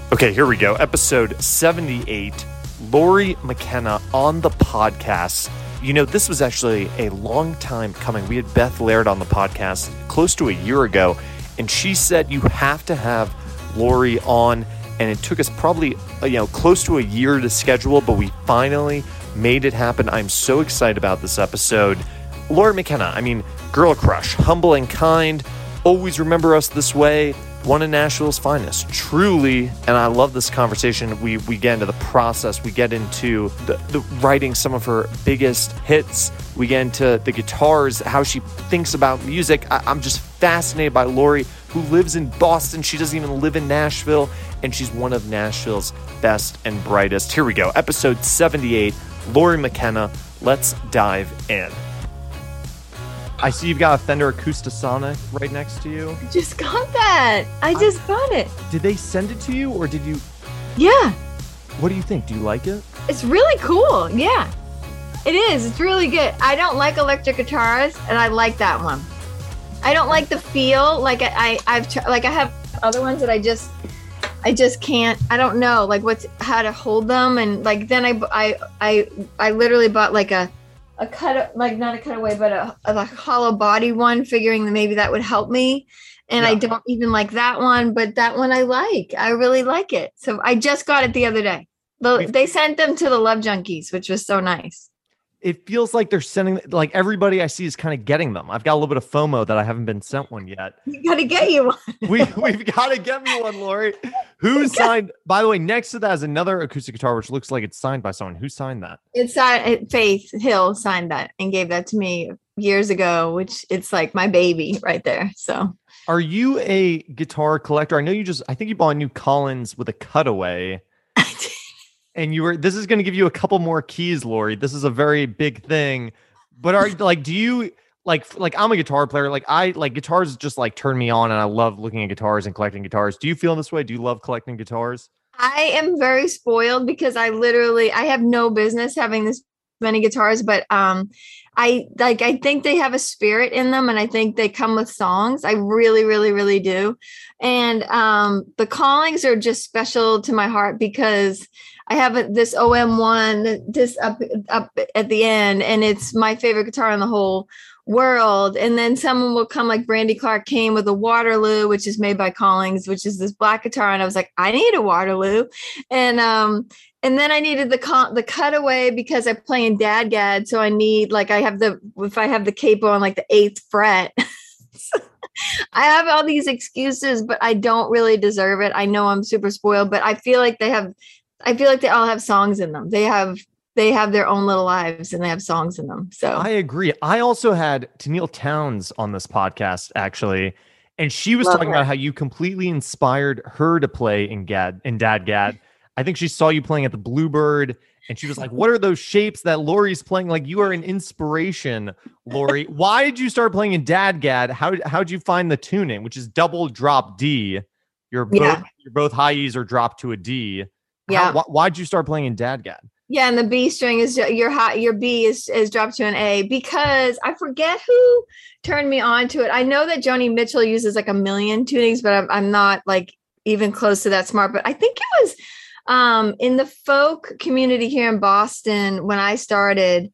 Okay, here we go. Episode 78, Lori McKenna on the podcast. You know, this was actually a long time coming. We had Beth Laird on the podcast close to a year ago, and she said you have to have Lori on, and it took us probably, close to a year to schedule, but we finally made it happen. I'm so excited about this episode. Lori McKenna, girl crush, humble and kind, always remember us this way. One of Nashville's finest, truly. And I love this conversation. We get into the process. We get into the writing some of her biggest hits. We get into the guitars, how she thinks about music. I'm just fascinated by Lori, who lives in Boston. She doesn't even live in Nashville, and she's one of Nashville's best and brightest. Here we go. Episode 78, Lori McKenna. Let's dive in. I see you've got a Fender Acoustasonic right next to you. I just got that. I just got it. Did they send it to you, or did you? Yeah. What do you think? Do you like it? It's really cool. Yeah. It is. It's really good. I don't like electric guitars, and I like that one. I don't like the feel. Like I have other ones that I just can't. I don't know how to hold them, and then I literally bought not a cutaway, but a hollow body one, figuring that maybe that would help me. And yeah. I don't even like that one, but that one I like. I really like it. So I just got it the other day. They sent them to the Love Junkies, which was so nice. It feels like they're sending, everybody I see is kind of getting them. I've got a little bit of FOMO that I haven't been sent one yet. You got to get you one. We've got to get me one, Lori. Who signed? By the way, next to that is another acoustic guitar, which looks like it's signed by someone. Who signed that? It's signed. Faith Hill signed that and gave that to me years ago, which it's like my baby right there. So, are you a guitar collector? I think you bought a new Collins with a cutaway. And this is going to give you a couple more keys, Lori. This is a very big thing. But do you I'm a guitar player. Guitars just turn me on, and I love looking at guitars and collecting guitars. Do you feel this way? Do you love collecting guitars? I am very spoiled because I have no business having this many guitars, but I think they have a spirit in them, and I think they come with songs. I really, really, really do. And the Callings are just special to my heart because I have this OM one, this up at the end, and it's my favorite guitar in the whole world. And then someone will come, like Brandy Clark came with a Waterloo, which is made by Callings, which is this black guitar. And I was like, I need a Waterloo. And then I needed the cutaway because I play in DADGAD. So I need, if I have the capo on the 8th fret, I have all these excuses, but I don't really deserve it. I know I'm super spoiled, but I feel like they all have songs in them. They have their own little lives, and they have songs in them. So I agree. I also had Tennille Townes on this podcast, actually, and she was talking about how you completely inspired her to play in DADGAD. I think she saw you playing at the Bluebird, and she was like, what are those shapes that Lori's playing? You are an inspiration, Lori. Why did you start playing in DADGAD? How'd you find the tuning, which is double drop D? You're both high E's are dropped to a D. Yeah. Why'd you start playing in DADGAD? Yeah, and the B string is your B is dropped to an A, because I forget who turned me on to it. I know that Joni Mitchell uses a million tunings, but I'm not even close to that smart. But I think it was in the folk community here in Boston when I started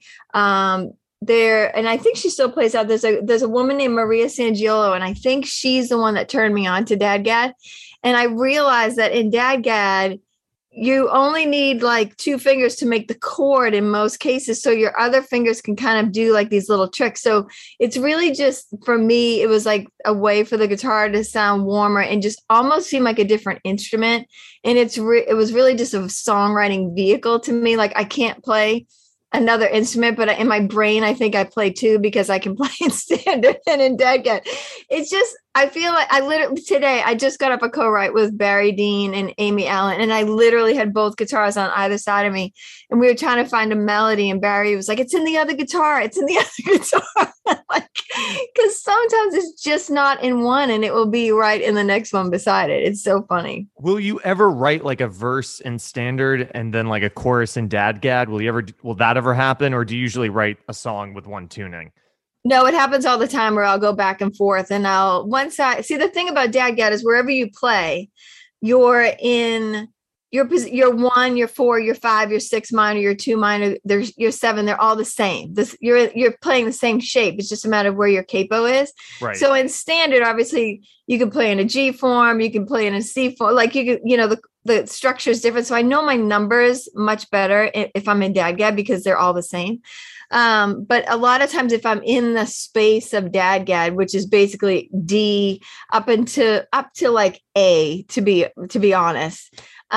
there, and I think she still plays out. There's a woman named Maria Sangiolo, and I think she's the one that turned me on to DADGAD. And I realized that in DADGAD, you only need 2 fingers to make the chord in most cases. So your other fingers can kind of do these little tricks. So it's really just, for me, it was a way for the guitar to sound warmer and just almost seem like a different instrument. And it was really just a songwriting vehicle to me. I can't play another instrument, but in my brain, I think I play 2 because I can play in standard and in DADGAD. It's just, I feel like today I just got up a co-write with Barry Dean and Amy Allen, and I literally had both guitars on either side of me, and we were trying to find a melody, and Barry was like, it's in the other guitar. It's in the other guitar. Because sometimes it's just not in one, and it will be right in the next one beside it. It's so funny. Will you ever write a verse in standard and then a chorus in DADGAD? Will that ever happen? Or do you usually write a song with one tuning? No, it happens all the time where I'll go back and forth, and the thing about DADGAD is wherever you play, you're in your 1, your 4, your 5, your 6 minor, your 2 minor, there's your 7, they're all the same. You're playing the same shape. It's just a matter of where your capo is. Right. So in standard, obviously you can play in a G form, you can play in a C form, like the structure is different. So I know my numbers much better if I'm in DADGAD because they're all the same. But a lot of times if I'm in the space of DADGAD, which is basically D up to like A, to be honest,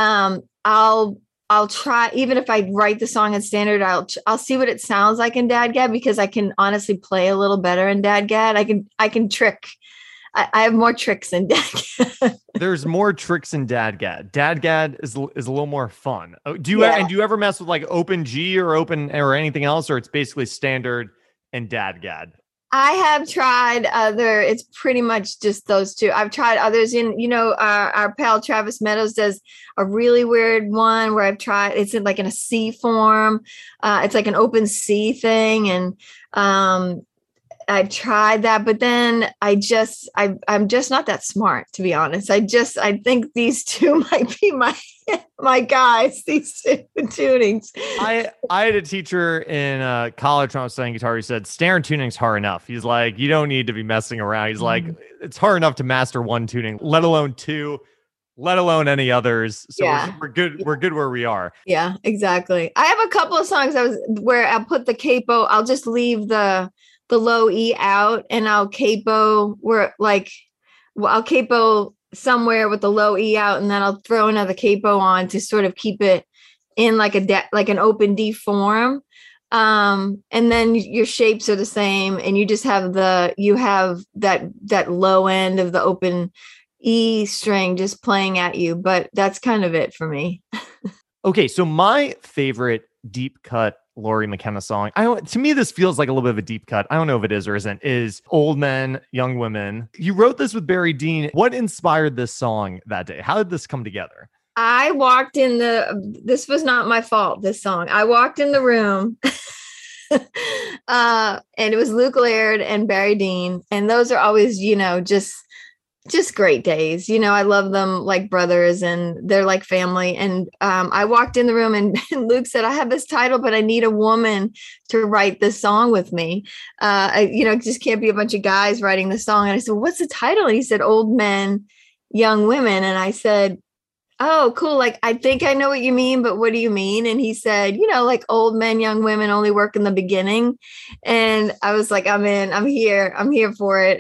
I'll try, even if I write the song in standard, I'll see what it sounds like in DADGAD because I can honestly play a little better in DADGAD. I can trick. I have more tricks in DADGAD. There's more tricks in DADGAD. DADGAD is a little more fun. Do you ever mess with like Open G or Open or anything else, or it's basically standard and DADGAD? I have tried it's pretty much just those two. I've tried others our pal Travis Meadows does a really weird one where I've tried, it's in a C form. It's like an open C thing. And, I've tried that, but then I'm just not that smart, to be honest. I think these two might be my guys, these two tunings. I had a teacher in college when I was studying guitar. He said, standard tuning's hard enough. He's like, you don't need to be messing around. He's like, it's hard enough to master one tuning, let alone two, let alone any others. So we're good. We're good where we are. Yeah, exactly. I have a couple of songs where I'll put the capo. I'll just leave the low E out and I'll capo I'll capo somewhere with the low E out, and then I'll throw another capo on to sort of keep it in like an open D form. And then your shapes are the same, and you just have that low end of the open E string just playing at you. But that's kind of it for me. Okay, so my favorite deep cut Lori McKenna song, to me this feels like a little bit of a deep cut, I don't know if it is or isn't, is Old Men, Young Women. You wrote this with Barry Dean. What inspired this song that day? How did this come together? I walked in this was not my fault, this song. I walked in the room and it was Luke Laird and Barry Dean. And those are always, just great days. I love them like brothers and they're like family. And I walked in the room and Luke said, I have this title, but I need a woman to write this song with me. It just can't be a bunch of guys writing the song. And I said, what's the title? And he said, Old Men, Young Women. And I said, oh, cool. Like, I think I know what you mean, but what do you mean? And he said, like old men, young women only work in the beginning. And I was like, I'm here for it.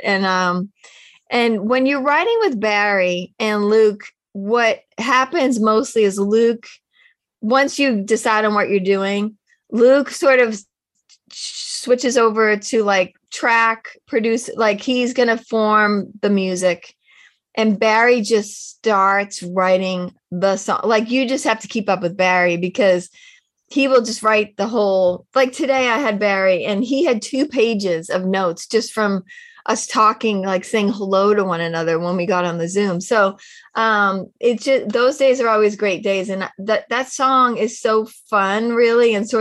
And when you're writing with Barry and Luke, what happens mostly is Luke, once you decide on what you're doing, Luke sort of switches over to like track, produce, like he's going to form the music. And Barry just starts writing the song. Like you just have to keep up with Barry because he will just write the whole, like today I had Barry and he had 2 pages of notes just from us talking, like saying hello to one another when we got on the Zoom. So it's just, those days are always great days. And that song is so fun really. And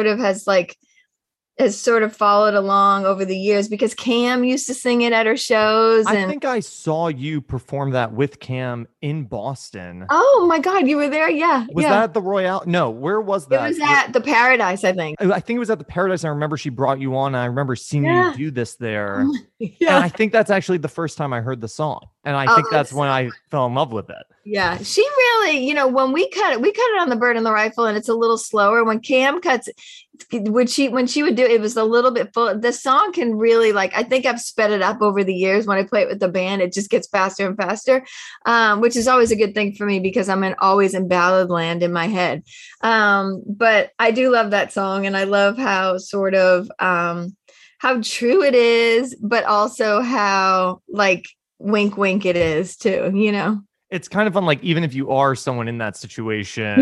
has sort of followed along over the years because Cam used to sing it at her shows. And I think I saw you perform that with Cam in Boston. Oh my God, you were there? Yeah. Was that at the Royale? No, where was that? It was at the Paradise, I think. I think it was at the Paradise. I remember she brought you on. And I remember seeing you do this there. Yeah. And I think that's actually the first time I heard the song. And I think that's when I fell in love with it. Yeah, she really, when we cut it on the Bird and the Rifle, and it's a little slower. When Cam cuts, when she would do it, it was a little bit full. The song can really, I think I've sped it up over the years. When I play it with the band, it just gets faster and faster, which is always a good thing for me because I'm always in ballad land in my head. But I do love that song, and I love how sort of how true it is, but also how wink wink it is too, It's kind of fun, even if you are someone in that situation,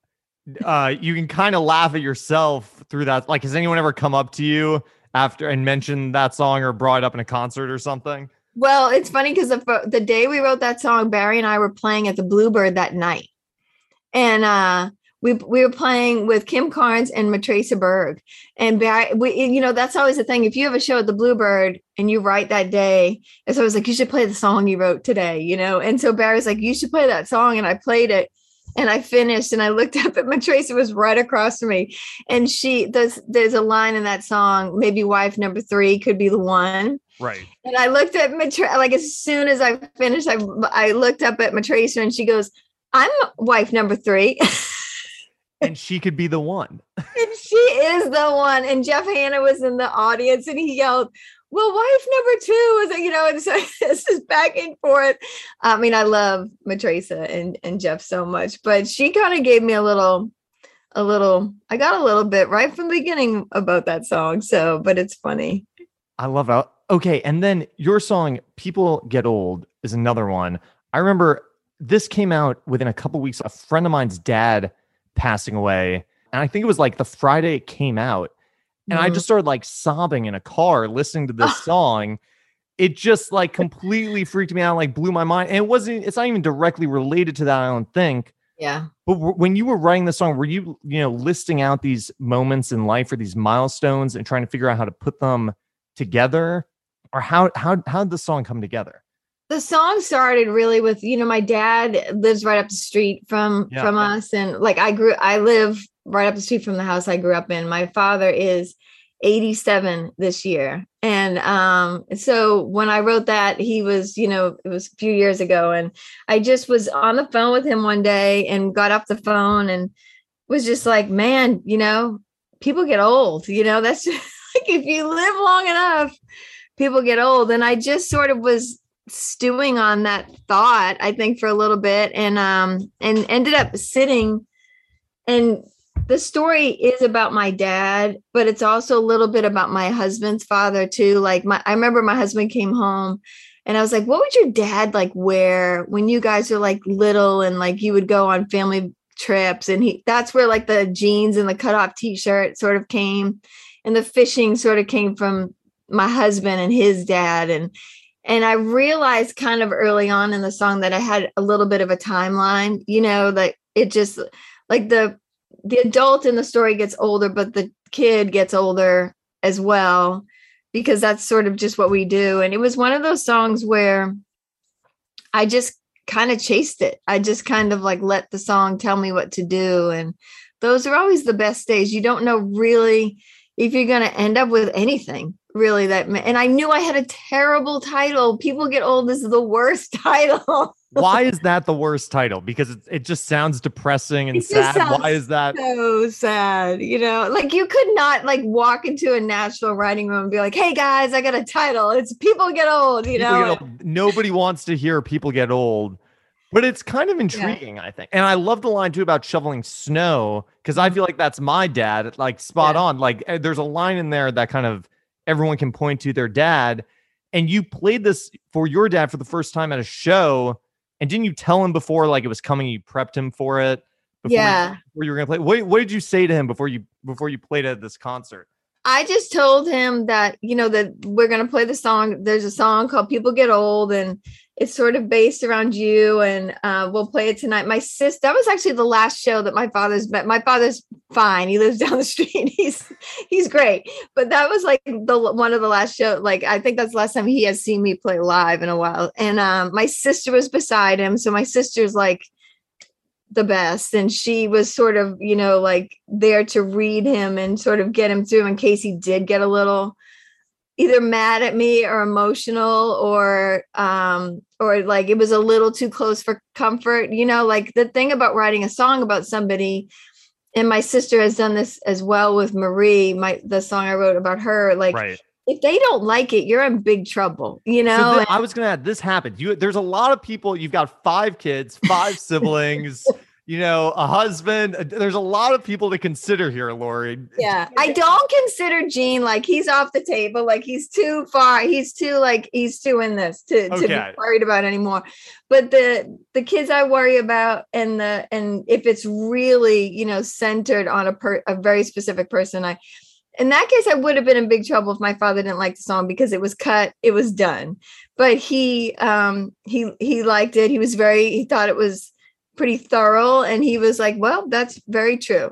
you can kind of laugh at yourself through that. Has anyone ever come up to you after and mentioned that song or brought it up in a concert or something? Well, it's funny because the day we wrote that song, Barry and I were playing at the Bluebird that night. And we were playing with Kim Carnes and Matraca Berg. And Barry, that's always the thing. If you have a show at the Bluebird and you write that day, it's always like, you should play the song you wrote today, And so Barry's like, you should play that song. And I played it and I finished and I looked up at Matraca was right across from me. And there's a line in that song, maybe wife number 3 could be the one. Right. And I looked at Matraca, like as soon as I finished, I looked up at Matraca and she goes, I'm wife number 3. And she could be the one. And she is the one. And Jeff Hanna was in the audience and he yelled, well, wife number 2 is, and so this is back and forth. I mean, I love Matraca and Jeff so much, but she kind of gave me I got a little bit right from the beginning about that song. So, but it's funny. I love it. Okay. And then your song, People Get Old, is another one. I remember this came out within a couple weeks. A friend of mine's dad passing away. And I think it was like the Friday it came out. And I just started like sobbing in a car listening to this song. It just like completely freaked me out, like blew my mind. And it's not even directly related to that, I don't think. Yeah. But when you were writing the song, were you, listing out these moments in life or these milestones and trying to figure out how to put them together? Or how did the song come together? The song started really with, my dad lives right up the street from us. And like I live right up the street from the house I grew up in. My father is 87 this year. And so when I wrote that, he was, it was a few years ago. And I just was on the phone with him one day and got off the phone and was just like, man, people get old, that's just, like, if you live long enough, people get old. And I just sort of was stewing on that thought, I think, for a little bit, and ended up sitting. And the story is about my dad, but it's also a little bit about my husband's father too. Like I remember my husband came home and I was like, what would your dad like wear when you guys were like little and like you would go on family trips? And that's where like the jeans and the cutoff t-shirt sort of came, and the fishing sort of came from my husband and his dad. And I realized kind of early on in the song that I had a little bit of a timeline, that it just like the adult in the story gets older, but the kid gets older as well, because that's sort of just what we do. And it was one of those songs where I just kind of chased it. I just kind of like let the song tell me what to do. And those are always the best days. You don't know really if you're going to end up with anything really and I knew I had a terrible title. People Get Old is the worst title. Why is that the worst title? Because it just sounds depressing and sad. Why is that so sad? Like you could not like walk into a Nashville writing room and be like, hey guys, I got a title. It's People Get Old, Get Old. Nobody wants to hear People Get Old. But it's kind of intriguing, I think. And I love the line too about shoveling snow, because I feel like that's my dad, like spot on. Like there's a line in there that kind of everyone can point to their dad. And you played this for your dad for the first time at a show. And didn't you tell him before like it was coming? You prepped him for it before you were going to play. What did you say to him before you played at this concert? I just told him that, that we're going to play the song. There's a song called People Get Old, and it's sort of based around you, and we'll play it tonight. My sister, that was actually the last show that my father's met. My father's fine. He lives down the street. He's great. But that was like one of the last show. Like, I think that's the last time he has seen me play live in a while. And my sister was beside him. So my sister's like the best. And she was sort of, like there to read him and sort of get him through in case he did get a little either mad at me or emotional or like it was a little too close for comfort. Like the thing about writing a song about somebody, and my sister has done this as well with Marie, the song I wrote about her, like right. If they don't like it, you're in big trouble, So I was going to add, this happened. There's a lot of people, you've got 5 kids, 5 siblings, a husband. There's a lot of people to consider here, Lori. Yeah. I don't consider Gene like he's off the table. Like he's too far. He's too in this to be worried about anymore. But the kids I worry about and if it's really, centered on a very specific person, in that case, I would have been in big trouble if my father didn't like the song because it was cut, it was done. But he liked it. He thought it was pretty thorough. And he was like, well, that's very true.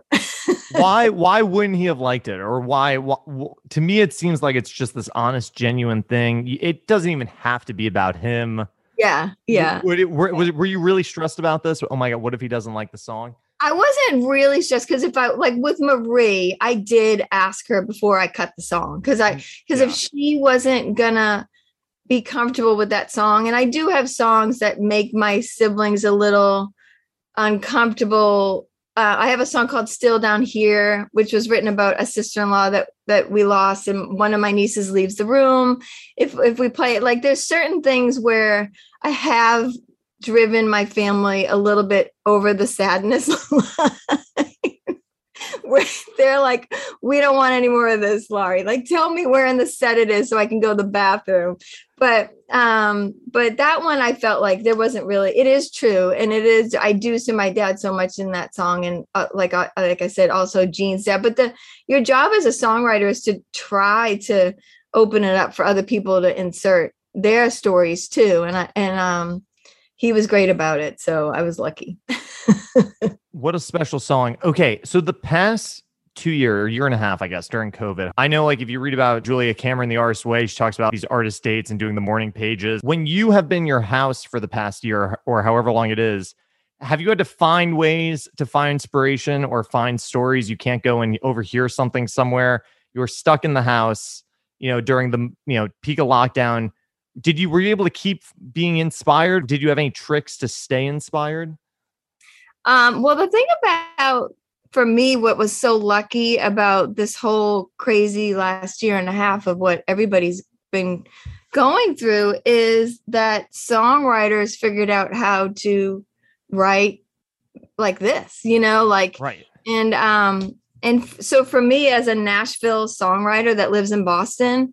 Why wouldn't he have liked it? Or why to me, it seems like it's just this honest, genuine thing. It doesn't even have to be about him. Yeah. Yeah. Were you really stressed about this? Oh my God, what if he doesn't like the song? I wasn't really stressed because if I like with Marie, I did ask her before I cut the song because if she wasn't gonna be comfortable with that song, and I do have songs that make my siblings a little uncomfortable. I have a song called "Still Down Here," which was written about a sister-in-law that we lost, and one of my nieces leaves the room. If we play it, like there's certain things where I have driven my family a little bit over the sadness line, where they're like, we don't want any more of this, Laurie. Like, tell me where in the set it is so I can go to the bathroom. But that one, I felt like there wasn't really, it is true. And it is, I do see my dad so much in that song. And like I said, also Gene's dad, but your job as a songwriter is to try to open it up for other people to insert their stories too. And he was great about it. So I was lucky. What a special song. Okay. So the past 2 year and a half, I guess, during COVID, I know like if you read about Julia Cameron, The Artist Way, she talks about these artist dates and doing the morning pages. When you have been in your house for the past year or however long it is, have you had to find ways to find inspiration or find stories? You can't go and overhear something somewhere. You were stuck in the house, during the, peak of lockdown. Were you able to keep being inspired? Did you have any tricks to stay inspired? Well, the thing about, for me, what was so lucky about this whole crazy last year and a half of what everybody's been going through is that songwriters figured out how to write like this, Right. And so for me as a Nashville songwriter that lives in Boston,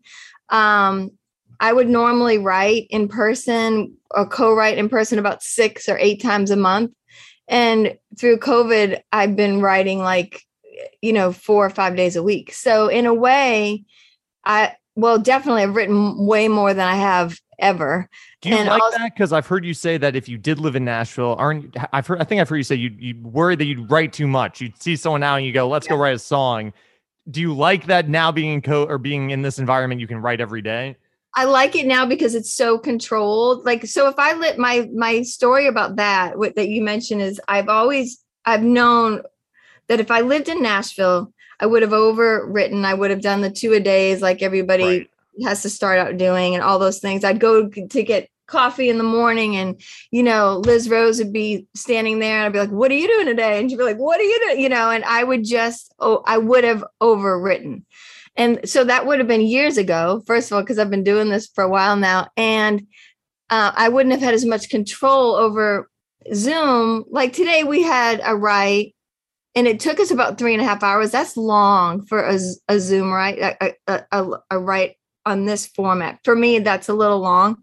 I would normally write in person or co-write in person about 6 or 8 times a month. And through COVID, I've been writing 4 or 5 days a week. So in a way, definitely I've written way more than I have ever. Do you that? Because I've heard you say that if you did live in Nashville, I think I've heard you say you worry that you'd write too much. You'd see someone now and you go, let's go write a song. Do you like that now being being in this environment, you can write every day? I like it now because it's so controlled. So if I let my story about that you mentioned is I've known that if I lived in Nashville, I would have overwritten. I would have done the 2 a days like everybody has to start out doing and all those things. I'd go to get coffee in the morning and, Liz Rose would be standing there and I'd be like, what are you doing today? And she'd be like, what are you doing? And I would I would have overwritten. And so that would have been years ago, first of all, because I've been doing this for a while now. And I wouldn't have had as much control over Zoom. Like today we had a write and it took us about 3.5 hours. That's long for a Zoom write, a write on this format. For me, that's a little long.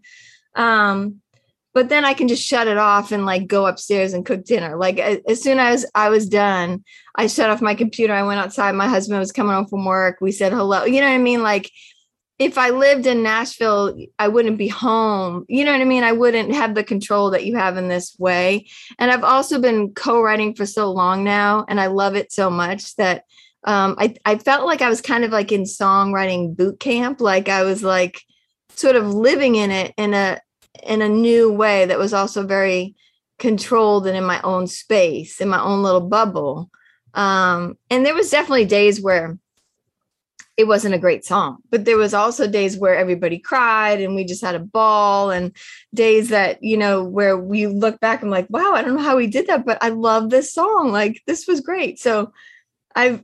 But then I can just shut it off and go upstairs and cook dinner. As soon as I was done, I shut off my computer. I went outside. My husband was coming home from work. We said hello. You know what I mean? If I lived in Nashville, I wouldn't be home. You know what I mean? I wouldn't have the control that you have in this way. And I've also been co-writing for so long now. And I love it so much that I felt like I was kind of in songwriting boot camp. I was sort of living in it in a new way that was also very controlled and in my own space, in my own little bubble. And there was definitely days where it wasn't a great song, but there was also days where everybody cried and we just had a ball, and days that, where we look back and like, wow, I don't know how we did that, but I love this song. This was great. So I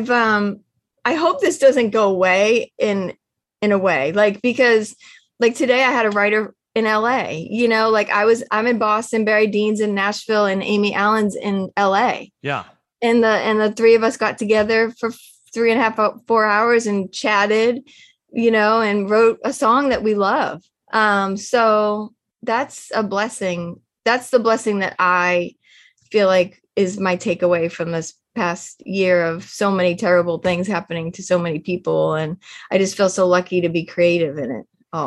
hope this doesn't go away in a way, because today I had a writer in LA, I'm in Boston, Barry Dean's in Nashville, and Amy Allen's in LA. Yeah. And the three of us got together for 3.5, 4 hours and chatted, and wrote a song that we love. So that's a blessing. That's the blessing that I feel like is my takeaway from this past year of so many terrible things happening to so many people. And I just feel so lucky to be creative in it all.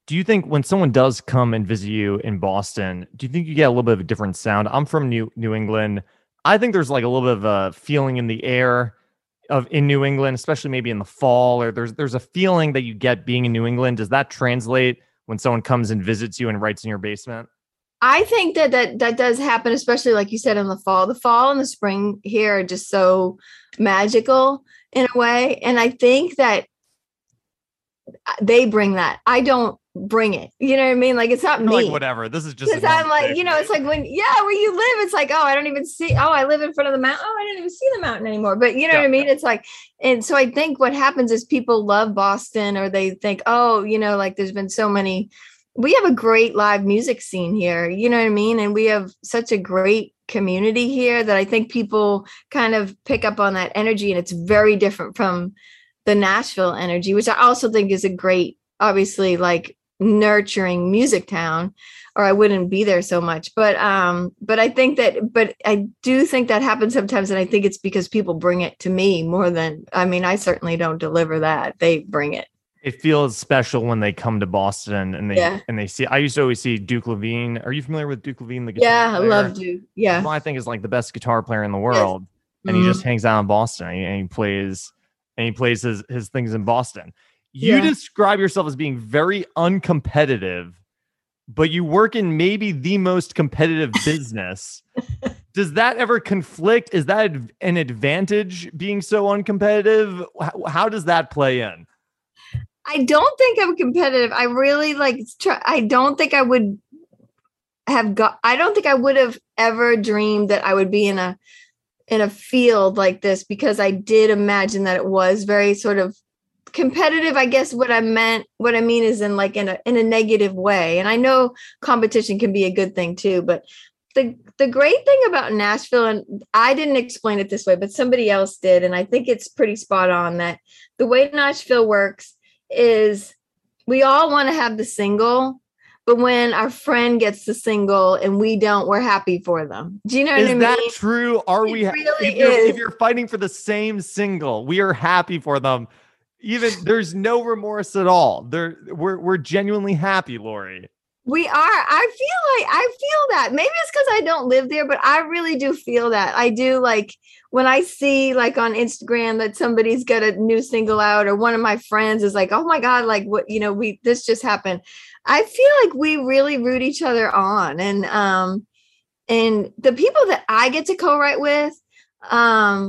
Do you think when someone does come and visit you in Boston, do you think you get a little bit of a different sound? I'm from New England. I think there's like a little bit of a feeling in the air of in New England, especially maybe in the fall, or there's a feeling that you get being in New England. Does that translate when someone comes and visits you and writes in your basement? I think that does happen, especially like you said in the fall. The fall and the spring here are just so magical in a way. And I think that they bring that. I don't bring it. You know what I mean? Like it's not You're me. like, whatever. This is just Because I'm like, it's like when, where you live, it's like, oh, I don't even see, oh, I live in front of the mountain. Oh, I don't even see the mountain anymore. But you know what I mean? It's like, and so I think what happens is people love Boston, or they think, oh, like there's been so many, we have a great live music scene here. You know what I mean? And we have such a great community here that I think people kind of pick up on that energy. And it's very different from the Nashville energy, which I also think is a great, obviously, like nurturing music town, or I wouldn't be there so much. But I think that, but I do think that happens sometimes. And I think it's because people bring it to me more than, I mean, I certainly don't deliver that. They bring it. It feels special when they come to Boston and they see. I used to always see Duke Levine. Are you familiar with Duke Levine? The guitar player? I love Duke. Yeah, well, I think is like the best guitar player in the world, yes. And he just hangs out in Boston and he plays his things in Boston. You describe yourself as being very uncompetitive, but you work in maybe the most competitive business. Does that ever conflict? Is that an advantage being so uncompetitive? How does that play in? I don't think I'm competitive. I really I don't think I would have ever dreamed that I would be in a field like this, because I did imagine that it was very sort of competitive. I guess what I mean is in a negative way. And I know competition can be a good thing too, but the great thing about Nashville, and I didn't explain it this way, but somebody else did, and I think it's pretty spot on, that the way Nashville works is we all want to have the single, but when our friend gets the single and we don't, we're happy for them. Do you know what I mean? Is that true? Are we? Really if you're fighting for the same single, we are happy for them. Even there's no remorse at all. We're genuinely happy, Lori. We are. I feel that. Maybe it's because I don't live there, but I really do feel that. I do, like when I see like on Instagram that somebody's got a new single out, or one of my friends is like, oh my God, like what, this just happened. I feel like we really root each other on. And the people that I get to co-write with are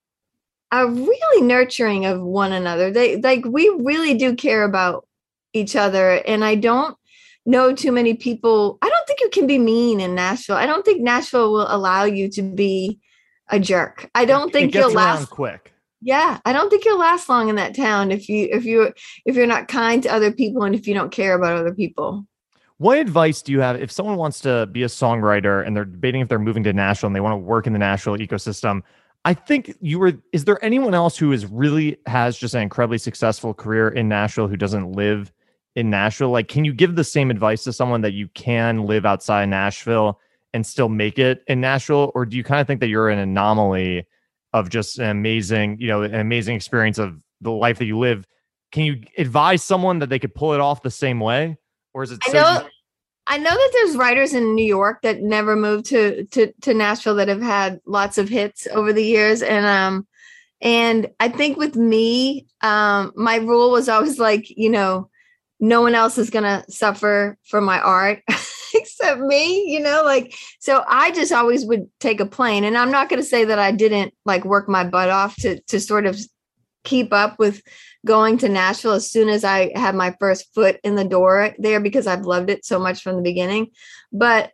really nurturing of one another. We really do care about each other. And I don't know too many people. I don't think you can be mean in Nashville. I don't think Nashville will allow you to be a jerk. I don't think you'll last quick. Yeah, I don't think you'll last long in that town if you're not kind to other people, and if you don't care about other people. What advice do you have if someone wants to be a songwriter and they're debating if they're moving to Nashville and they want to work in the Nashville ecosystem? I think is there anyone else who has just an incredibly successful career in Nashville who doesn't live in Nashville? Like, can you give the same advice to someone that you can live outside Nashville and still make it in Nashville? Or do you kind of think that you're an anomaly of just an amazing experience of the life that you live? Can you advise someone that they could pull it off the same way? Or is it I know that there's writers in New York that never moved to Nashville that have had lots of hits over the years. And I think with me, my rule was always like, no one else is going to suffer for my art except me, so I just always would take a plane. And I'm not going to say that I didn't work my butt off to sort of keep up with going to Nashville as soon as I had my first foot in the door there, because I've loved it so much from the beginning. But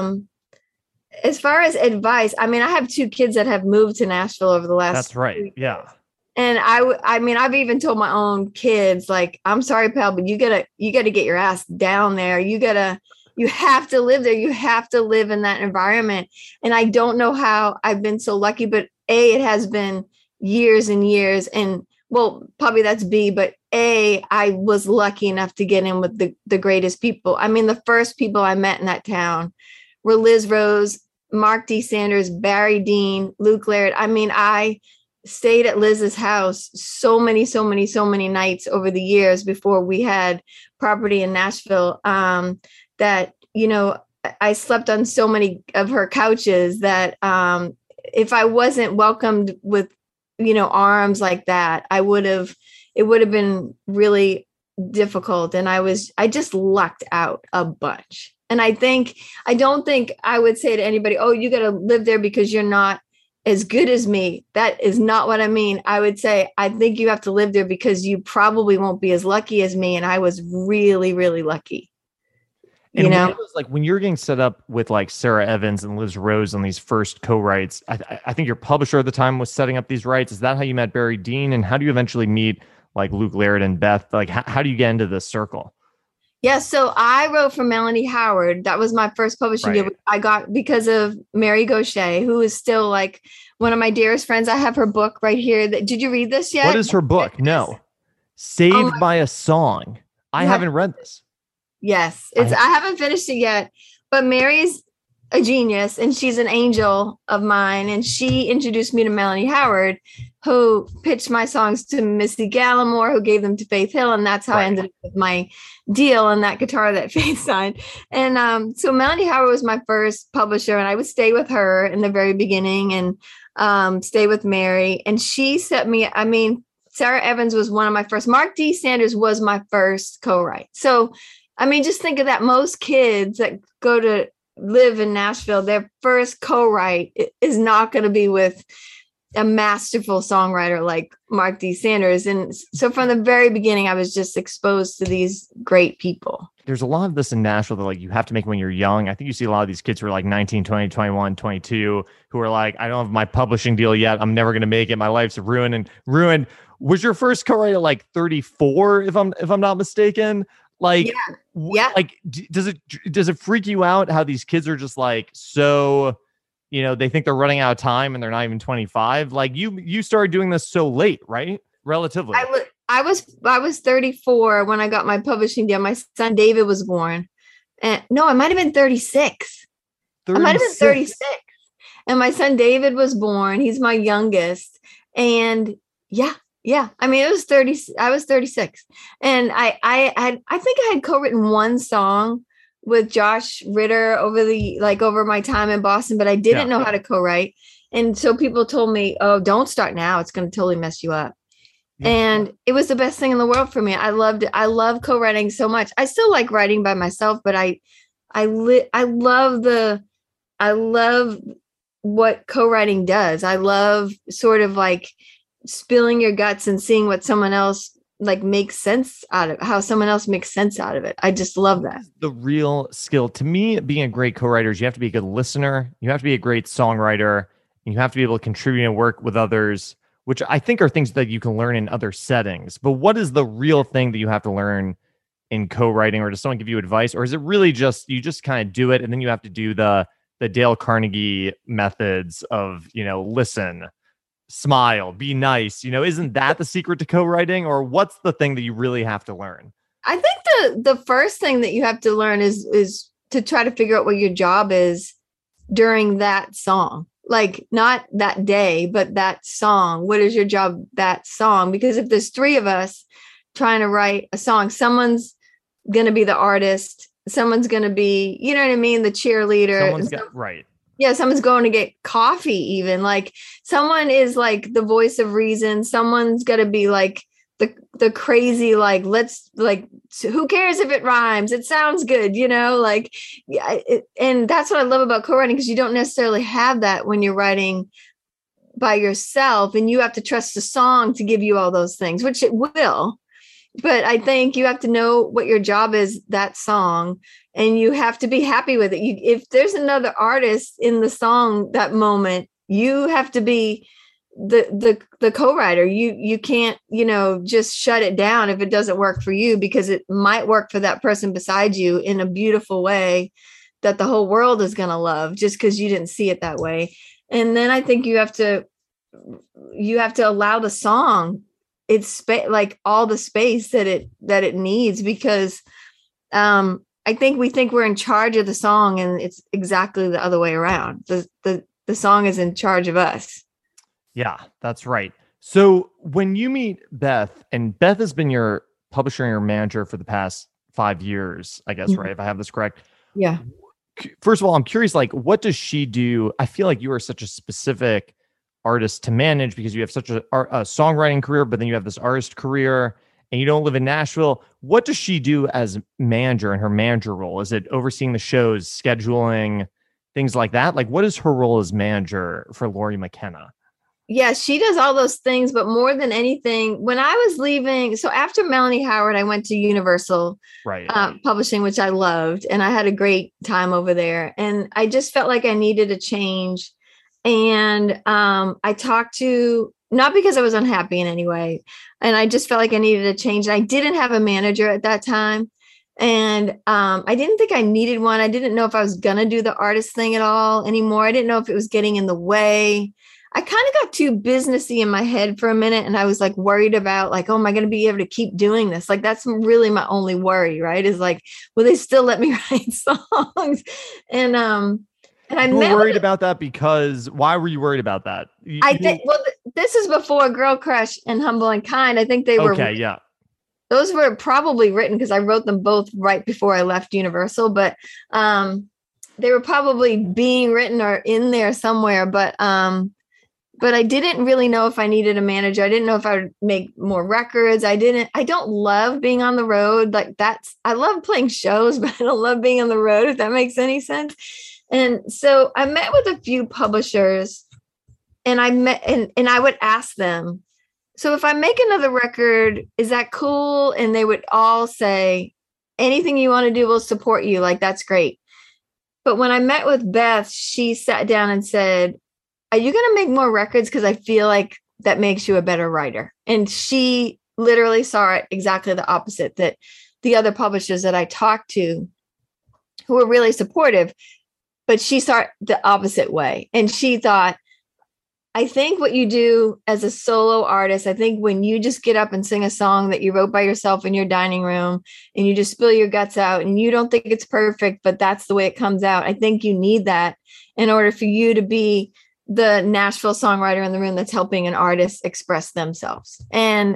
as far as advice, I mean, I have 2 kids that have moved to Nashville over the last. That's right. Yeah. And I mean, I've even told my own kids, like, I'm sorry, pal, but you gotta get your ass down there. You have to live there. You have to live in that environment. And I don't know how I've been so lucky, but A, it has been years and years. And well, probably that's B, but A, I was lucky enough to get in with the greatest people. I mean, the first people I met in that town were Liz Rose, Mark D. Sanders, Barry Dean, Luke Laird. I mean, I stayed at Liz's house so many nights over the years before we had property in Nashville, that, I slept on so many of her couches that if I wasn't welcomed with, arms like that, it would have been really difficult. And I just lucked out a bunch. And I don't think I would say to anybody, oh, you got to live there because you're not as good as me. That is not what I mean. I would say, I think you have to live there because you probably won't be as lucky as me. And I was really, really lucky. And when it was like when you're getting set up with like Sarah Evans and Liz Rose on these first co-writes, I think your publisher at the time was setting up these rights. Is that how you met Barry Dean? And how do you eventually meet like Luke Laird and Beth? Like, how do you get into this circle? Yeah, so I wrote for Melanie Howard. That was my first publishing deal I got because of Mary Gaucher, who is still like one of my dearest friends. I have her book right here. Did you read this yet? What is her book? No. Saved by a Song. I haven't read this. Yes, I haven't finished it yet, but Mary's a genius and she's an angel of mine. And she introduced me to Melanie Howard, who pitched my songs to Misty Gallimore, who gave them to Faith Hill. And that's how I ended up with my deal and that guitar that Faith signed. And so Melanie Howard was my first publisher, and I would stay with her in the very beginning and stay with Mary. And she set me, Sarah Evans was one of my first. Mark D. Sanders was my first co-write. So just think of that. Most kids that go to live in Nashville, their first co-write is not going to be with a masterful songwriter like Mark D. Sanders. And so from the very beginning, I was just exposed to these great people. There's a lot of this in Nashville that like you have to make when you're young. I think you see a lot of these kids who are like 19, 20, 21, 22, who are like, I don't have my publishing deal yet. I'm never going to make it. My life's ruined. Was your first co-write at like 34, if I'm not mistaken? Like, yeah. Like, does it freak you out how these kids are just like, so, they think they're running out of time and they're not even 25. Like you started doing this so late, right? Relatively. I was 34 when I got my publishing deal. My son David was born. And no, I might've been 36. I might've been 36. And my son David was born. He's my youngest. And yeah. It was 30. I was 36. And I think I had co-written one song with Josh Ritter over my time in Boston, but I didn't know how to co-write. And so people told me, oh, don't start now. It's going to totally mess you up. Yeah. And it was the best thing in the world for me. I loved it. I love co-writing so much. I still like writing by myself, but I love what co-writing does. I love sort of like spilling your guts and seeing what someone else like makes sense out of how someone else makes sense out of it. I just love that. The real skill to me, being a great co-writer, is you have to be a good listener. You have to be a great songwriter. And you have to be able to contribute and work with others, which I think are things that you can learn in other settings. But what is the real thing that you have to learn in co-writing, or does someone give you advice? Or is it really just, you just kind of do it and then you have to do the Dale Carnegie methods of, listen, smile, be nice, isn't that the secret to co-writing? Or what's the thing that you really have to learn? I think the first thing that you have to learn is to try to figure out what your job is during that song. Like not that day, but that song. What is your job that song? Because if there's three of us trying to write a song, someone's going to be the artist. Someone's going to be, the cheerleader. Right. Yeah, someone's going to get coffee even. Like someone is like the voice of reason. Someone's going to be like the crazy, like, let's like, who cares if it rhymes? It sounds good, and that's what I love about co-writing, because you don't necessarily have that when you're writing by yourself, and you have to trust the song to give you all those things, which it will. But I think you have to know what your job is, that song, and you have to be happy with it. If there's another artist in the song that moment, you have to be the co-writer. You can't, just shut it down if it doesn't work for you, because it might work for that person beside you in a beautiful way that the whole world is going to love, just because you didn't see it that way. And then I think you have to allow the song like all the space that it needs, because I think we think we're in charge of the song, and it's exactly the other way around. The song is in charge of us. Yeah, that's right. So when you meet Beth, and Beth has been your publisher and your manager for the past 5 years, I guess, Mhm. right? If I have this correct. Yeah. First of all, I'm curious, like, what does she do? I feel like you are such a specific artist to manage because you have such a songwriting career, but then you have this artist career and you don't live in Nashville. What does she do as manager in her manager role? Is it overseeing the shows, scheduling, things like that? Like, what is her role as manager for Lori McKenna? Yeah, she does all those things, but more than anything, when I was leaving, so after Melanie Howard, I went to Universal Right. Publishing, which I loved, and I had a great time over there. And I just felt like I needed a change. And I talked to, not because I was unhappy in any way, and I just felt like I needed a change. I didn't have a manager at that time. And I didn't think I needed one. I didn't know if I was going to do the artist thing at all anymore. I didn't know if it was getting in the way. I kind of got too businessy in my head for a minute, and I was like worried about like, oh, am I going to be able to keep doing this? Like that's really my only worry, right? Is like, will they still let me write songs? And I You were met worried about that because why were you worried about that? I think well, this is before Girl Crush and Humble and Kind. I think they were okay, yeah. those were probably written because I wrote them both right before I left Universal, but they were probably being written or in there somewhere. But I didn't really know if I needed a manager. I didn't know if I would make more records. I don't love being on the road. Like I love playing shows, but I don't love being on the road, if that makes any sense. And so I met with a few publishers and I would ask them, so if I make another record, is that cool? And they would all say, anything you want to do, we'll support you. Like, that's great. But when I met with Beth, she sat down and said, are you going to make more records? Because I feel like that makes you a better writer. And she literally saw it exactly the opposite, that the other publishers that I talked to who were really supportive, but she saw it the opposite way. And she thought, I think what you do as a solo artist, I think when you just get up and sing a song that you wrote by yourself in your dining room and you just spill your guts out and you don't think it's perfect, but that's the way it comes out. I think you need that in order for you to be the Nashville songwriter in the room that's helping an artist express themselves. And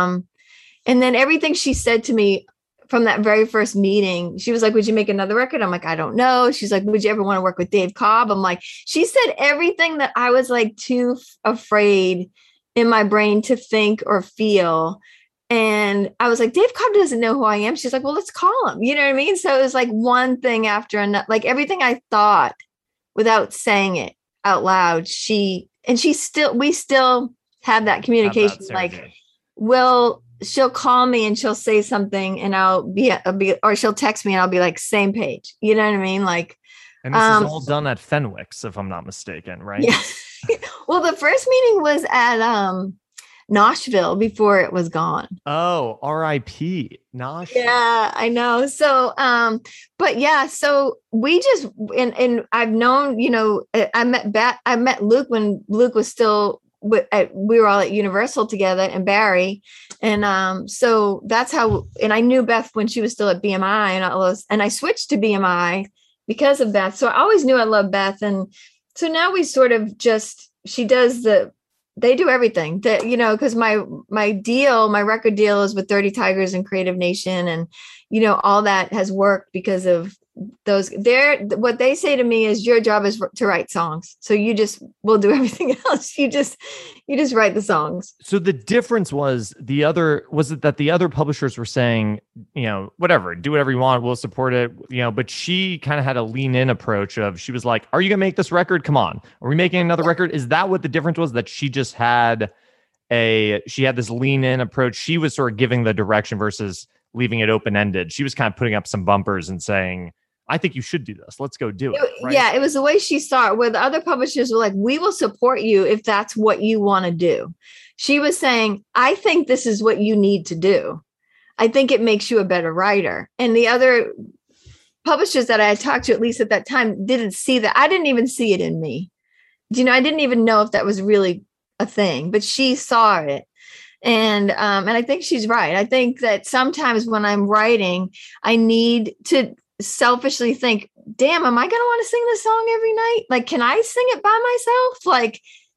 then everything she said to me from that very first meeting, she was like, would you make another record? I'm like, I don't know. She's like, would you ever want to work with Dave Cobb? I'm like, she said everything that I was like too afraid in my brain to think or feel. And I was like, Dave Cobb doesn't know who I am. She's like, well, let's call him. You know what I mean? So it was like one thing after another, like everything I thought without saying it out loud. We still have that communication. Like, she'll call me and she'll say something and I'll be, or she'll text me and I'll be like, same page. You know what I mean? Like, and this is all done at Fenwick's, if I'm not mistaken, right? Yeah. Well, the first meeting was at Nashville before it was gone. Oh, R.I.P. Nashville. Yeah, I know. So, but yeah, so we just, and I've known, I met Luke when Luke was still, we were all at Universal together and Barry. And so that's how, and I knew Beth when she was still at BMI and all those, and I switched to BMI because of Beth. So I always knew I loved Beth. And so now we sort of just, they do everything that, because my record deal is with 30 Tigers and Creative Nation. And, all that has worked because of those. What they say to me is your job is to write songs. So we'll do everything else. You just write the songs. So the difference was that the other publishers were saying, whatever, do whatever you want. We'll support it, but she kind of had a lean in approach of, she was like, are you going to make this record? Come on. Are we making another record? Is that what the difference was? That she just had this lean in approach. She was sort of giving the direction versus leaving it open-ended. She was kind of putting up some bumpers and saying, I think you should do this. Let's go do it. Right? Yeah, it was the way she saw it, where the other publishers were like, we will support you if that's what you want to do. She was saying, I think this is what you need to do. I think it makes you a better writer. And the other publishers that I had talked to, at least at that time, didn't see that. I didn't even see it in me. I didn't even know if that was really a thing, but she saw it. And I think she's right. I think that sometimes when I'm writing, I need to selfishly think, damn, am I going to want to sing this song every night? Like, can I sing it by myself? Like,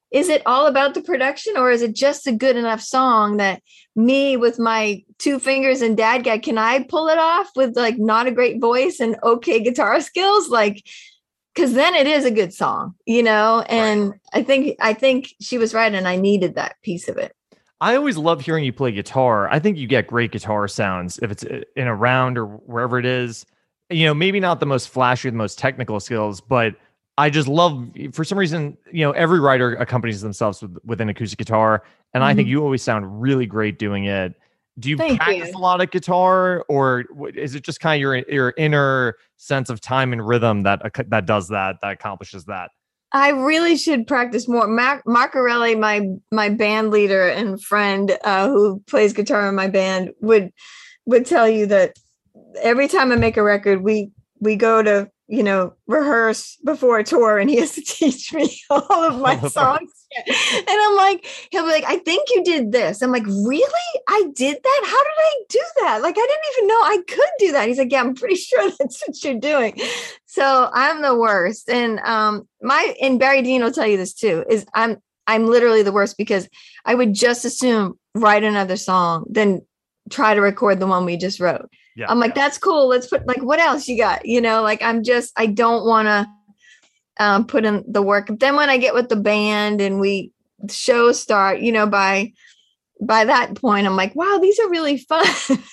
is it all about the production, or is it just a good enough song that me with my two fingers and dad guy, can I pull it off with like not a great voice and okay guitar skills? Like, because then it is a good song, and right. I think she was right, and I needed that piece of it. I always love hearing you play guitar. I think you get great guitar sounds if it's in a round or wherever it is. Maybe not the most flashy, the most technical skills, but I just love, for some reason, every writer accompanies themselves with an acoustic guitar. And I think you always sound really great doing it. Do you practice a lot of guitar, or is it just kind of your inner sense of time and rhythm that does that accomplishes that? I really should practice more. Mark Arelli, my band leader and friend who plays guitar in my band, would tell you that every time I make a record, we go to rehearse before a tour, and he has to teach me all of my songs. And I'm like, he'll be like, I think you did this. I'm like, really? I did that? How did I do that? Like, I didn't even know I could do that. He's like, yeah, I'm pretty sure that's what you're doing. So I'm the worst. And Barry Dean will tell you this too, is I'm literally the worst, because I would just assume write another song, then try to record the one we just wrote. Yeah, I'm like, that's cool. Let's put, like, what else you got? Like, I don't want to put in the work. Then when I get with the band and shows start, by that point, I'm like, wow, these are really fun.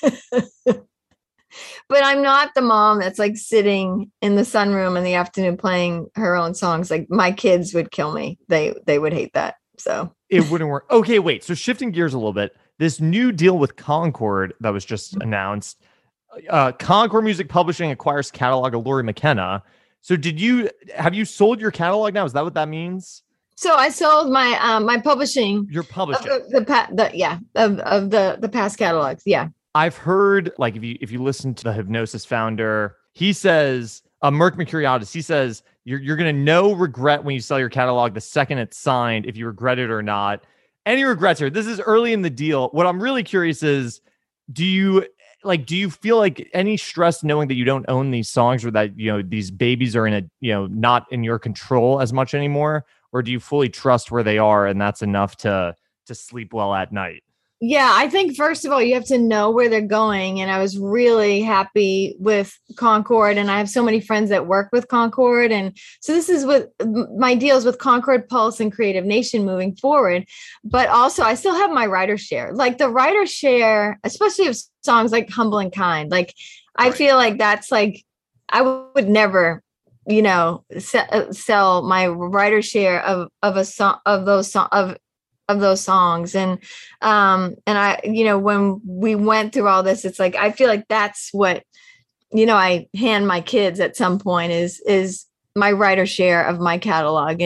But I'm not the mom that's like sitting in the sunroom in the afternoon playing her own songs. Like, my kids would kill me. They would hate that. So it wouldn't work. Okay, wait. So shifting gears a little bit, this new deal with Concord that was just announced. Concord Music Publishing acquires catalog of Lori McKenna. So have you sold your catalog now? Is that what that means? So I sold my my publishing. Your publishing. Of the past catalogs. Yeah. I've heard, like, if you listen to the Hypnosis founder, he says, Merck Mercuriadis, he says you're gonna no regret when you sell your catalog the second it's signed, if you regret it or not. Any regrets here? This is early in the deal. What I'm really curious is, do you feel like any stress knowing that you don't own these songs, or that, these babies are not in your control as much anymore? Or do you fully trust where they are, and that's enough to sleep well at night? Yeah, I think first of all, you have to know where they're going. And I was really happy with Concord, and I have so many friends that work with Concord. And so this is with my deals with Concord, Pulse, and Creative Nation moving forward. But also I still have my writer share, like the writer share, especially of songs like Humble and Kind. Like, I feel like that's like, I would never, sell my writer share of a song, of those songs. And I, when we went through all this, it's like, I feel like that's what, I hand my kids at some point is my writer share of my catalog.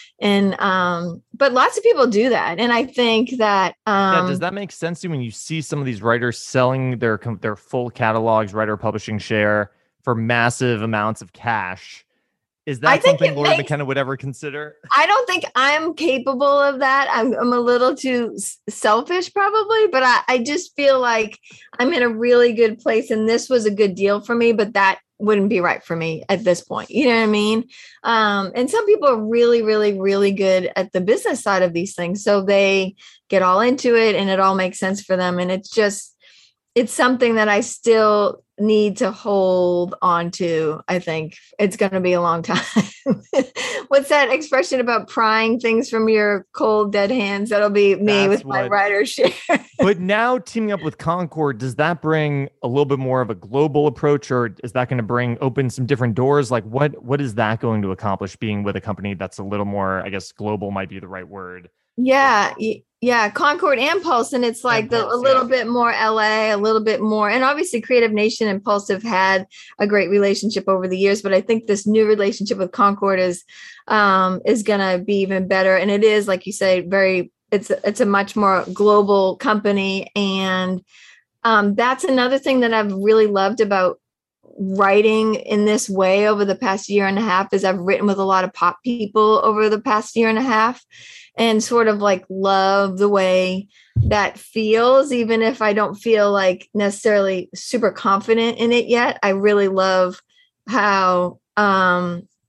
But lots of people do that. And I think that, does that make sense to you when you see some of these writers selling their full catalogs, writer publishing share, for massive amounts of cash? Is that something Lori McKenna would ever consider? I don't think I'm capable of that. I'm a little too selfish probably, but I just feel like I'm in a really good place, and this was a good deal for me, but that wouldn't be right for me at this point. You know what I mean? And some people are really, really, really good at the business side of these things. So they get all into it and it all makes sense for them. And it's something that I still need to hold on to. I think it's going to be a long time. What's that expression about prying things from your cold, dead hands? That'll be me with my writer share. But now teaming up with Concord, does that bring a little bit more of a global approach, or is that going to open some different doors? Like, what is that going to accomplish, being with a company that's a little more, I guess, global might be the right word? Yeah. Yeah. Concord and Pulse. And it's like a little bit more LA, a little bit more. And obviously Creative Nation and Pulse have had a great relationship over the years, but I think this new relationship with Concord is going to be even better. And it is, like you say, it's a much more global company. And that's another thing that I've really loved about writing in this way over the past year and a half, is I've written with a lot of pop people over the past year and a half, and sort of like love the way that feels, even if I don't feel like necessarily super confident in it yet. I really love how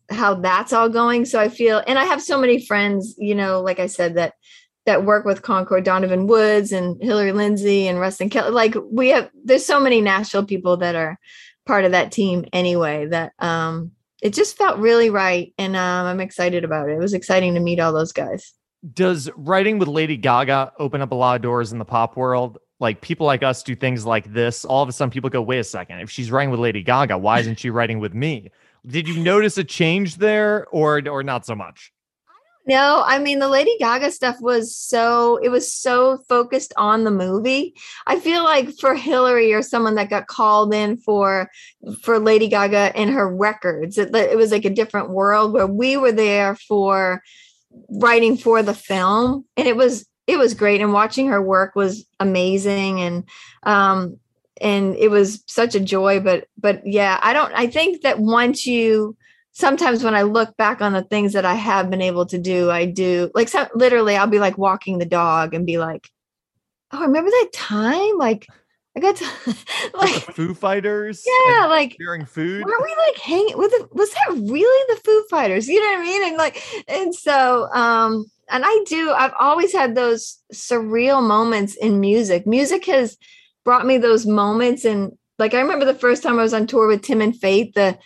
how that's all going. So I feel, and I have so many friends, like I said, that work with Concord, Donovan Woods and Hillary Lindsay and Rustin Kelly. Like there's so many Nashville people that are part of that team anyway, that it just felt really right. And I'm excited about it. It was exciting to meet all those guys. Does writing with Lady Gaga open up a lot of doors in the pop world? Like people like us do things like this. All of a sudden people go, wait a second, if she's writing with Lady Gaga, why isn't she writing with me? Did you notice a change there or not so much? No, I mean, the Lady Gaga stuff was so focused on the movie. I feel like for Hillary or someone that got called in for Lady Gaga and her records, it was like a different world, where we were there for writing for the film. And it was great. And watching her work was amazing. And it was such a joy, but yeah, I think that sometimes when I look back on the things that I have been able to do, I do like literally I'll be like walking the dog and be like, oh, remember that time? Like I got to like the Foo Fighters. Yeah. Like sharing food. Were we like hanging with it? Was that really the Foo Fighters? You know what I mean? And so, and I've always had those surreal moments in music. Music has brought me those moments. And like, I remember the first time I was on tour with Tim and Faith, the